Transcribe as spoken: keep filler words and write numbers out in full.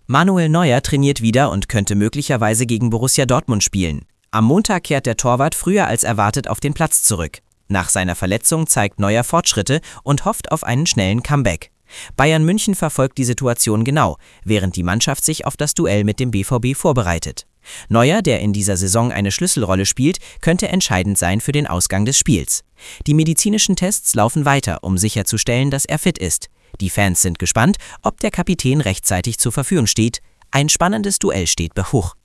Manuel Neuer trainiert wieder und könnte möglicherweise gegen Borussia Dortmund spielen. Am Montag kehrt der Torwart früher als erwartet auf den Platz zurück. Nach seiner Verletzung zeigt Neuer Fortschritte und hofft auf einen schnellen Comeback. Bayern München verfolgt die Situation genau, während die Mannschaft sich auf das Duell mit dem B V B vorbereitet. Neuer, der in dieser Saison eine Schlüsselrolle spielt, könnte entscheidend sein für den Ausgang des Spiels. Die medizinischen Tests laufen weiter, um sicherzustellen, dass er fit ist. Die Fans sind gespannt, ob der Kapitän rechtzeitig zur Verfügung steht. Ein spannendes Duell steht bevor.